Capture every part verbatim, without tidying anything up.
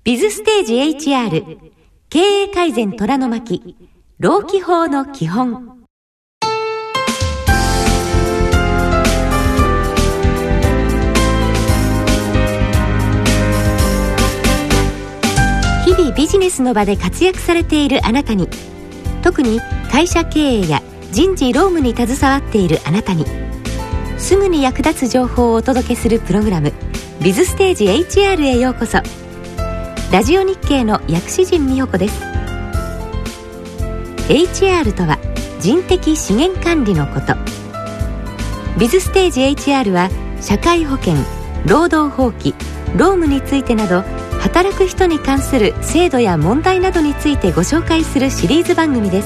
ビズステージ エイチアール 経営改善虎の巻労基法の基本。日々ビジネスの場で活躍されているあなたに、特に会社経営や人事労務に携わっているあなたに、すぐに役立つ情報をお届けするプログラム、ビズステージ エイチアール へようこそ。ラジオ日経の薬師陣美穂子です。 エイチアール とは人的資源管理のこと。ビズステージ エイチアール は社会保険、労働法規、労務についてなど、働く人に関する制度や問題などについてご紹介するシリーズ番組です。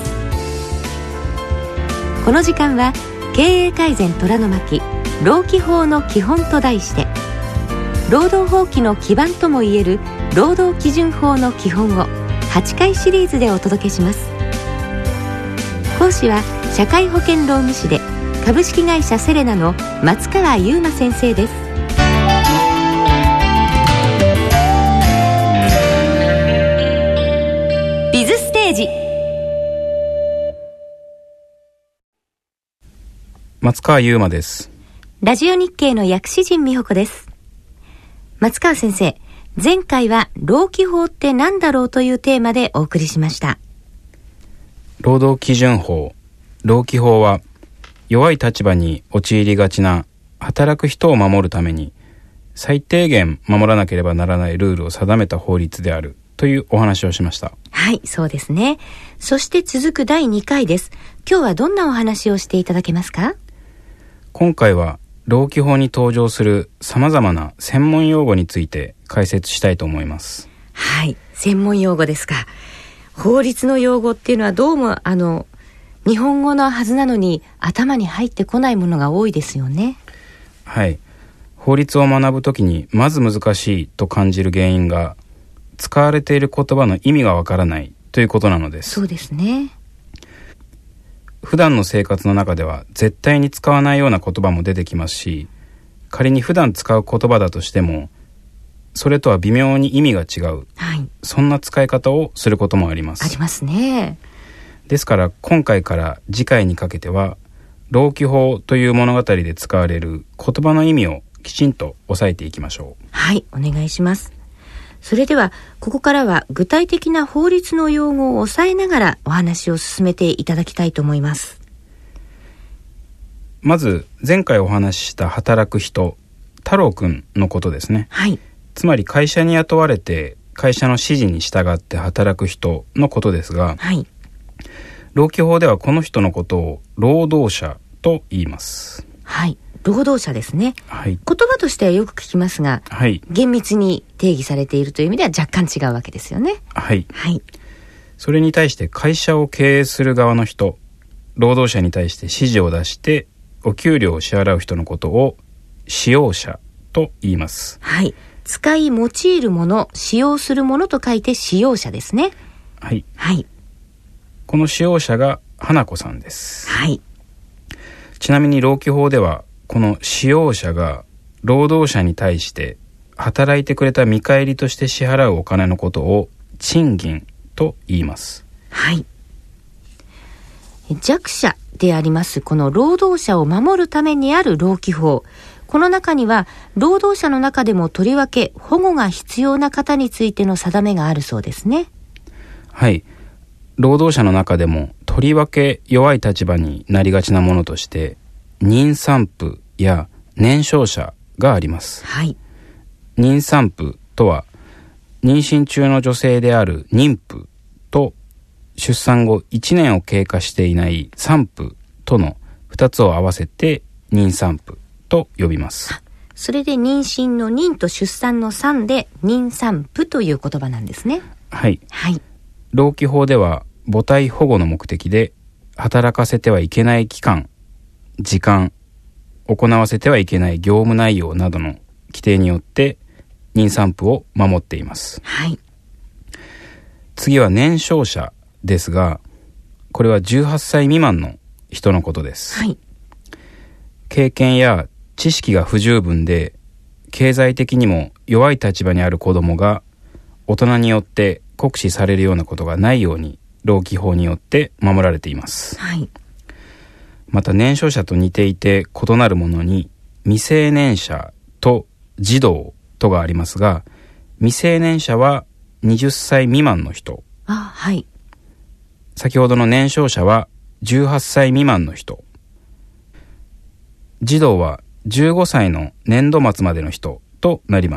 この時間は経営改善虎の巻労基法の基本と題して、労働法規の基盤ともいえる労働基準法の基本をはちかいシリーズでお届けします。講師は社会保険労務士で株式会社セレナの松川優馬先生です。ビズステージ。 松川優馬です。 ラジオ日経の薬師陣美穂子です。松川先生、前回は労基法って何だろうというテーマでお送りしました。 労働基準法、労基法は弱い立場に陥りがちな働く人を守るために最低限守らなければならないルールを定めた法律であるというお話をしました。 はい、そうですね。そして続くだいにかいです。今日はどんなお話をしていただけますか？ 今回は労基法に登場する様々な専門用語について解説したいと思います。 はい、専門用語ですか。法律の用語っていうのはどうもあの日本語のはずなのに頭に入ってこないものが多いですよね。 はい、法律を学ぶときにまず難しいと感じる原因が、使われている言葉の意味がわからないということなのです。 そうですね。 普段の生活の中では絶対に使わないような言葉も出てきますし、仮に普段使う言葉だとしてもそれとは微妙に意味が違う、 はい、 そんな使い方をすることもあります。 ありますね。 ですから今回から次回にかけては労基法という物語で使われる言葉の意味をきちんと押さえていきましょう。 はい、お願いします。それではここからは具体的な法律の用語を押さえながらお話を進めていただきたいと思います。 まず前回お話しした働く人、太郎くんのことですね。 はい。 つまり会社に雇われて会社の指示に従って働く人のことですが、 はい、 労基法ではこの人のことを労働者と言います。 はい、労働者ですね。 はい、 言葉としてはよく聞きますが、はい、厳密に定義されているという意味では若干違うわけですよね。 はい、 はい、 それに対して会社を経営する側の人、労働者に対して指示を出してお給料を支払う人のことを使用者と言います。 はい、使い用いるもの、使用するものと書いて使用者ですね。 はい、 はい、 この使用者が花子さんです。 はい、 ちなみに労基法ではこの使用者が労働者に対して働いてくれた見返りとして支払うお金のことを賃金と言います。 はい、弱者でありますこの労働者を守るためにある労基法、この中には労働者の中でもとりわけ保護が必要な方についての定めがあるそうですね。 はい、労働者の中でもとりわけ弱い立場になりがちなものとして妊産婦や年少者があります。 はい、 妊産婦とは妊娠中の女性である妊婦と出産後いちねんを経過していない産婦とのふたつを合わせて妊産婦と呼びます。 それで妊娠の妊と出産の産で妊産婦という言葉なんですね。 はい、 はい、 労基法では母体保護の目的で働かせてはいけない期間、時間、行わせてはいけない業務内容などの規定によって妊産婦を守っています。 はい、 次は年少者ですが、これはじゅうはっさい未満の人のことです。 はい、 経験や知識が不十分で経済的にも弱い立場にある子どもが大人によって酷使されるようなことがないように労基法によって守られています。 はい。 また年少者と似ていて異なるものに未成年者と児童とがありますが、未成年者ははたち未満の人、 あ、はい。 先ほどの年少者はじゅうはっさい未満の人、児童はじゅうごさいの年度末までの人となります。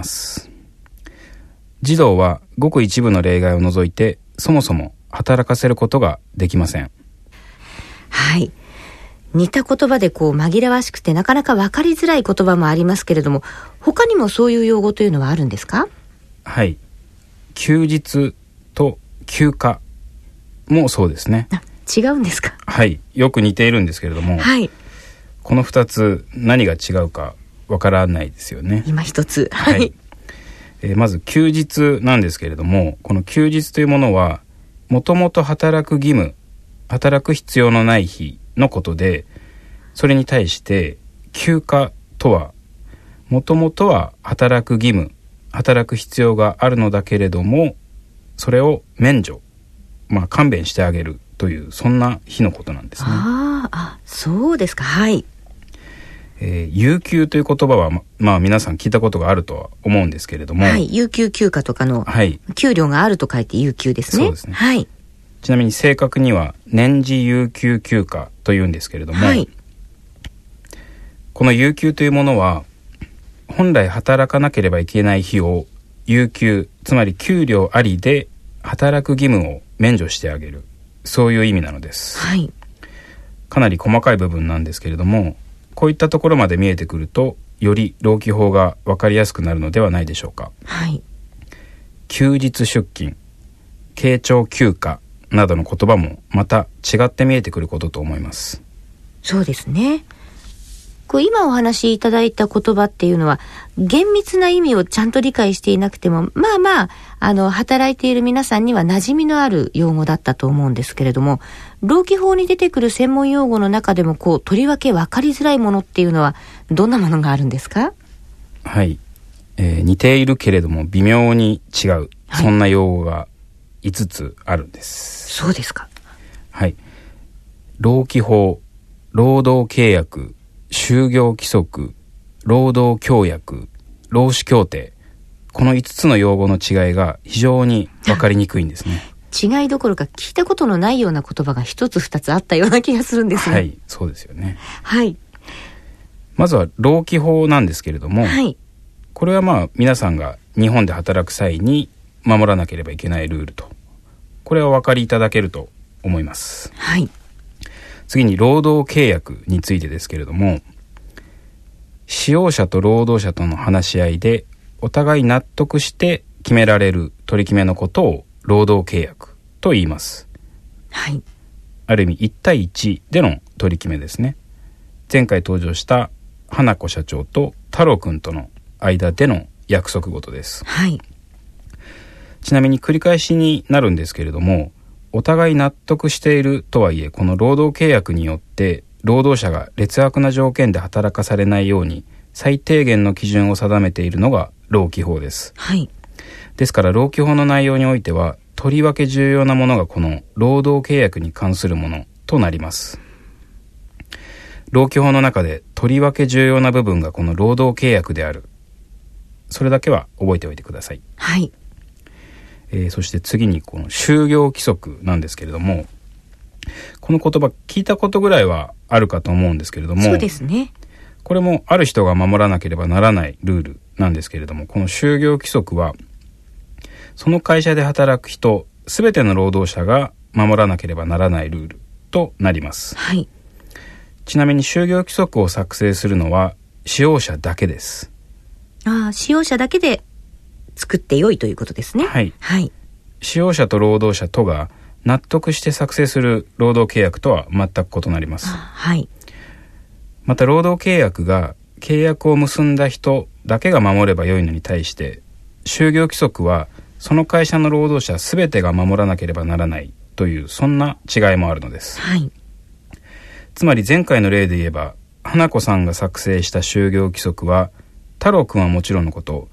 児童はごく一部の例外を除いてそもそも働かせることができません。 はい。似た言葉でこう紛らわしくてなかなか分かりづらい言葉もありますけれども、他にもそういう用語というのはあるんですか？ はい。休日と休暇もそうですね。 あ、違うんですか？ はい。よく似ているんですけれども、 はい。 このふたつ何が違うかわからないですよね。 今一つ。 はい。 はい。 えーまず休日なんですけれども、この休日というものはもともと働く義務、働く必要のない日のことで、それに対して休暇とはもともとは働く義務、働く必要があるのだけれども、それを免除、まあ勘弁してあげるという、そんな日のことなんですね。 ああ、そうですか。はい。 えー有給という言葉はま、まあ皆さん聞いたことがあるとは思うんですけれども、 はい。有給休暇とかの、 はい、 給料があると書いて有給ですね。 そうですね。 はい。 ちなみに正確には年次有給休暇というんですけれども、 はい。 この有給というものは本来働かなければいけない日を有給、つまり給料ありで働く義務を免除してあげる、そういう意味なのです。 はい。 かなり細かい部分なんですけれども、こういったところまで見えてくるとより労基法が分かりやすくなるのではないでしょうか。 はい。 休日出勤、慶長休暇などの言葉もまた違って見えてくることと思います。 そうですね。こう今お話しいただいた言葉っていうのは厳密な意味をちゃんと理解していなくても、まあまああの働いている皆さんには馴染みのある用語だったと思うんですけれども、労基法に出てくる専門用語の中でもこうとりわけ分かりづらいものっていうのはどんなものがあるんですか？ はい、えー似ているけれども微妙に違う、 はい、 そんな用語がいつつあるんです。 そうですか。 はい。労基法、労働契約、就業規則、労働協約、労使協定、このいつつの用語の違いが非常に分かりにくいんですね。 違いどころか聞いたことのないような言葉が一つ二つあったような気がするんですが、 はい、そうですよね。 はい。 まずは労基法なんですけれども、 はい。 これはまあ皆さんが日本で働く際に守らなければいけないルールと、これはお分かりいただけると思います。 はい。 次に労働契約についてですけれども、使用者と労働者との話し合いでお互い納得して決められる取り決めのことを労働契約と言います。 はい。 ある意味いち対いちでの取り決めですね。前回登場した花子社長と太郎くんとの間での約束事です。 はい。 ちなみに繰り返しになるんですけれども、お互い納得しているとはいえ、この労働契約によって労働者が劣悪な条件で働かされないように最低限の基準を定めているのが労基法です。 はい。 ですから労基法の内容においてはとりわけ重要なものがこの労働契約に関するものとなります。労基法の中でとりわけ重要な部分がこの労働契約である、それだけは覚えておいてください。 はい。 えー、そして次にこの就業規則なんですけれども、この言葉聞いたことぐらいはあるかと思うんですけれども、 そうですね。 これもある人が守らなければならないルールなんですけれども、この就業規則はその会社で働く人すべての労働者が守らなければならないルールとなります。 はい。 ちなみに就業規則を作成するのは使用者だけです。 ああ、使用者だけで作ってよいということですね。 はい、 はい。 使用者と労働者とが納得して作成する労働契約とは全く異なります。 はい。 また労働契約が契約を結んだ人だけが守ればよいのに対して、就業規則はその会社の労働者すべてが守らなければならないという、そんな違いもあるのです。 はい。 つまり前回の例で言えば、花子さんが作成した就業規則は太郎くんはもちろんのこと、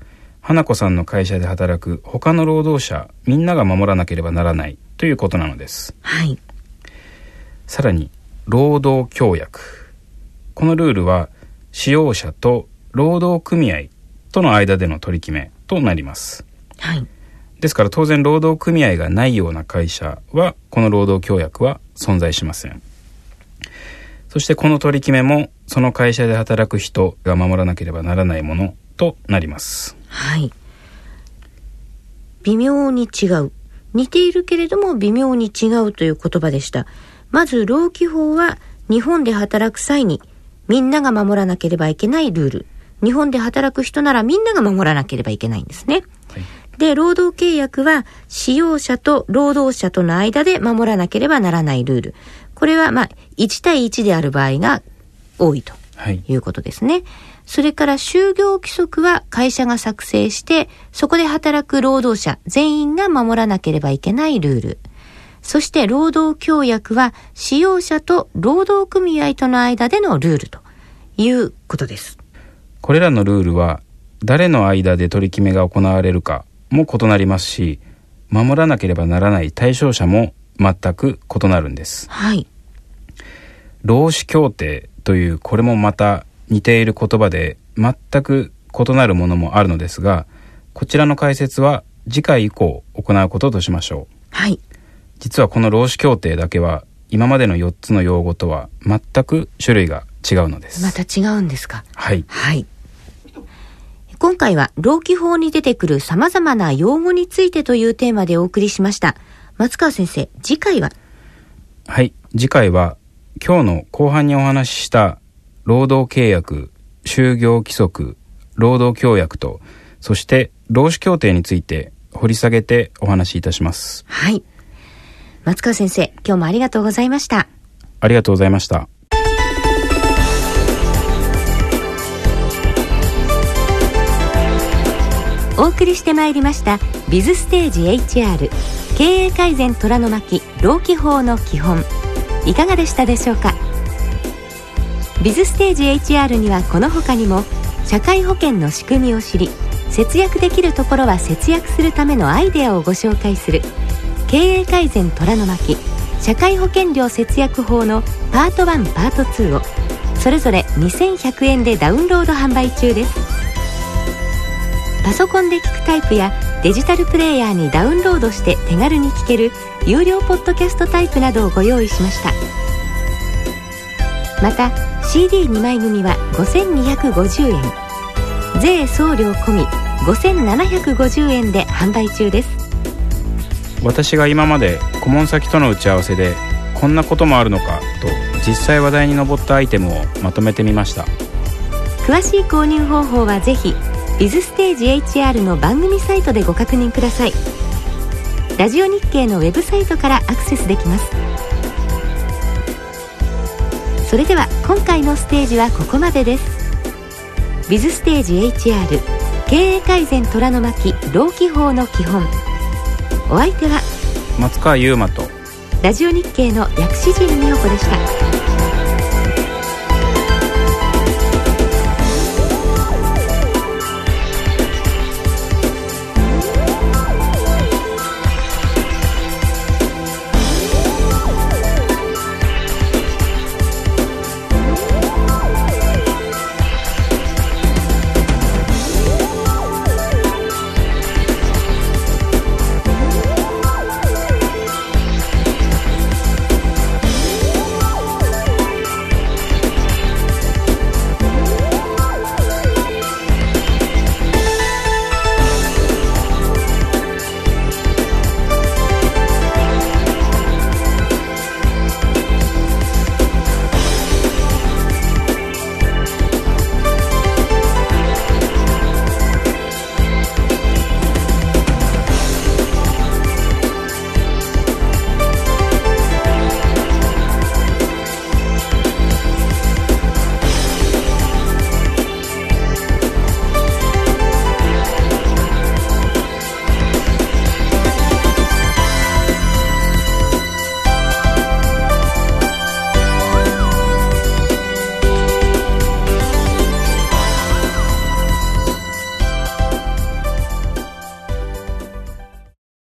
花子さんの会社で働く他の労働者みんなが守らなければならないということなのです。 はい。 さらに労働協約、このルールは使用者と労働組合との間での取り決めとなります。 はい。 ですから当然労働組合がないような会社はこの労働協約は存在しません。そしてこの取り決めもその会社で働く人が守らなければならないものとなります。 はい。微妙に違う、似ているけれども微妙に違うという言葉でした。まず労基法は日本で働く際にみんなが守らなければいけないルール、日本で働く人ならみんなが守らなければいけないんですね。はい。で、労働契約は使用者と労働者との間で守らなければならないルール、これはまあいち対いちである場合が多いということですね。はい。それから就業規則は会社が作成してそこで働く労働者全員が守らなければいけないルール。そして労働協約は使用者と労働組合との間でのルールということです。 これらのルールは誰の間で取り決めが行われるかも異なりますし、守らなければならない対象者も全く異なるんです。 はい。 労使協定というこれもまた似ている言葉で全く異なるものもあるのですが、こちらの解説は次回以降行うこととしましょう。 はい。 実はこの労使協定だけは今までのよっつの用語とは全く種類が違うのです。 また違うんですか。 はい。 はい。今回は労基法に出てくる様々な用語についてというテーマでお送りしました。松川先生、次回は？ はい、次回は今日の後半にお話しした労働契約、就業規則、労働協約と、そして労使協定について掘り下げてお話しいたします。 はい。松川先生、今日もありがとうございました。 ありがとうございました。 お送りしてまいりましたビズステージ エイチアール 経営改善虎の巻労基法の基本、いかがでしたでしょうか。ビズステージ エイチアール にはこの他にも社会保険の仕組みを知り節約できるところは節約するためのアイデアをご紹介する経営改善虎の巻社会保険料節約法のパートワンパートツーをそれぞれにせんひゃくえんでダウンロード販売中です。パソコンで聞くタイプやデジタルプレイヤーにダウンロードして手軽に聞ける有料ポッドキャストタイプなどをご用意しました。また シーディーに 枚組はごせんにひゃくごじゅうえん、税送料込みごせんななひゃくごじゅうえんで販売中です。 私が今まで顧問先との打ち合わせでこんなこともあるのかと実際話題に上ったアイテムをまとめてみました。 詳しい購入方法はぜひビズステージ エイチアール の番組サイトでご確認ください。ラジオ日経のウェブサイトからアクセスできます。それでは今回のステージはここまでです。ビズステージ エイチアール 経営改善虎の巻労基法の基本、お相手は松川優馬とラジオ日経の薬師陣美代子でした。